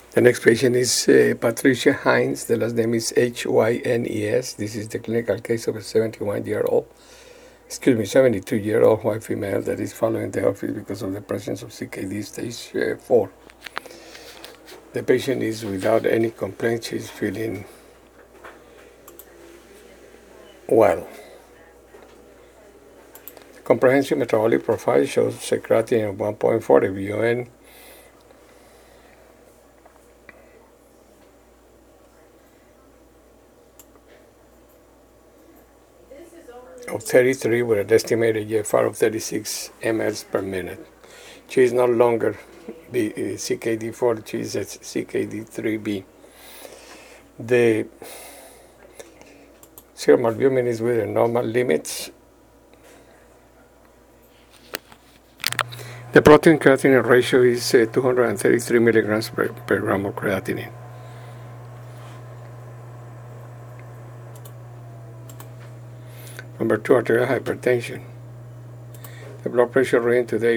The next patient is Patricia Hines. The last name is Hynes. This is the clinical case of a 72-year-old white female that is following the office because of the presence of CKD stage 4. The patient is without any complaints. She's feeling well. The comprehensive metabolic profile shows a creatinine of 1.4, a VON of 33 with an estimated GFR of 36 mL per minute. She is no longer CKD4, she is at CKD3B. The serum albumin is within normal limits. The protein creatinine ratio is 233 milligrams per gram of creatinine. Number 2, arterial hypertension. The blood pressure reading today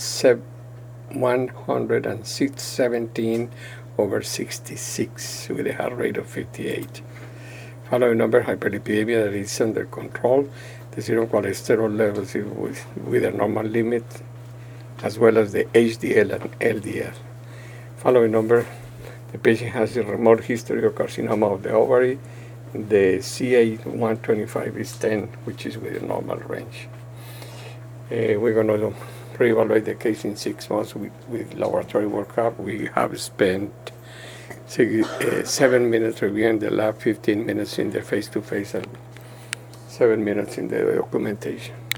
106/17/66 with a heart rate of 58. Following number, hyperlipidemia that is under control. The serum cholesterol levels is with a normal limit, as well as the HDL and LDL. Following number, the patient has a remote history of carcinoma of the ovary. The CA-125 is 10, which is within normal range. We're going to reevaluate the case in 6 months with laboratory workup. We have spent 7 minutes reviewing the lab, 15 minutes in the face-to-face, and 7 minutes in the documentation.